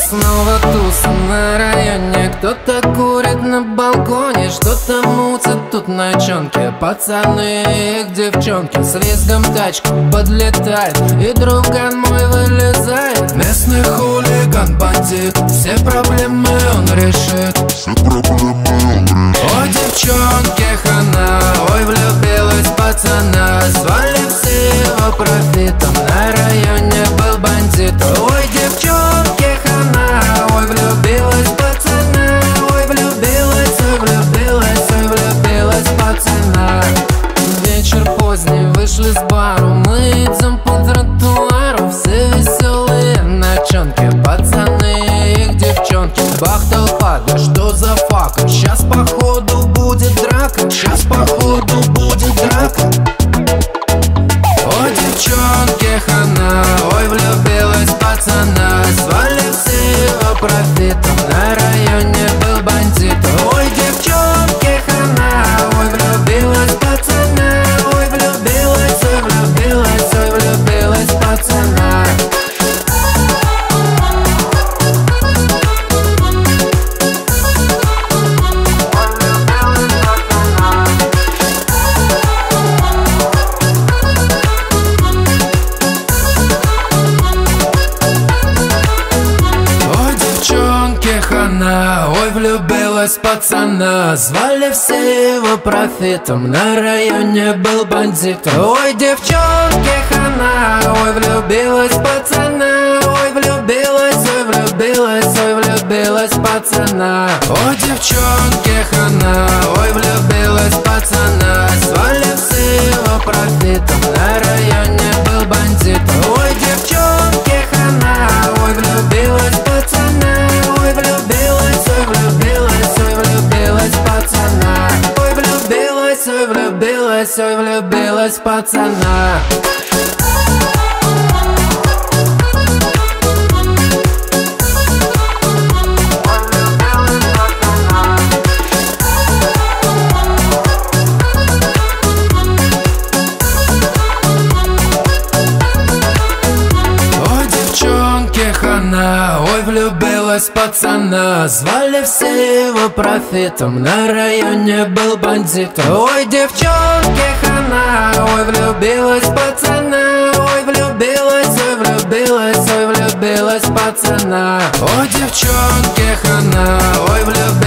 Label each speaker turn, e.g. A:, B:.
A: Снова туса на районе, кто-то курит на балконе, что-то мутят тут ночонки. Пацаны и девчонки с визгом тачка подлетает, и друган мой вылезает. Местный хулиган, бандит, все проблемы он решит. Ой, девчонке хана, ой, влюбилась пацана. Звали все его профитом, на районе был бандит. Ой, девчонке хана, ой, влюбилась пацана. Ой, влюбилась, ой, влюбилась, ой, влюбилась пацана. Вечер поздний, вышли с бару, мы идем по тротуару. Все веселые ночонки, пацаны и их девчонки. Бах, толпа, да что за фака? Сейчас походу будет драка, сейчас походу будет драка. Ой, девчонке хана, ой, влюбилась пацана. Звали все его профитом, на районе был бандит. Ой, девчонке хана, ой, влюбилась пацана. Ой, влюбилась, ой, влюбилась, ой, влюбилась пацана. Ой, влюбилась пацана. Звали все его профитом, на районе был бандит. Ой, девчонке хана, ой, влюбилась пацана. Ой, влюбилась, ой, влюбилась, ой, влюбилась пацана. Ой, девчонке хана, ой, влюбилась пацана. Звали все его профитом, на районе был бандит. Ой, девчонке хана, ой, влюбилась пацана. Ой, влюбилась, ой, влюбилась, ой, влюбилась пацана. Ой, влюбилась, ой, влюбилась, ой, влюбилась пацана. Ой, влюбилась пацана. Звали все его профитом, на районе был бандит. Ой, девчонке хана, ой, влюбилась пацана. Ой, влюбилась, ой, влюбилась, ой, влюбилась пацана. Ой, девчонке хана, ой, влюбилась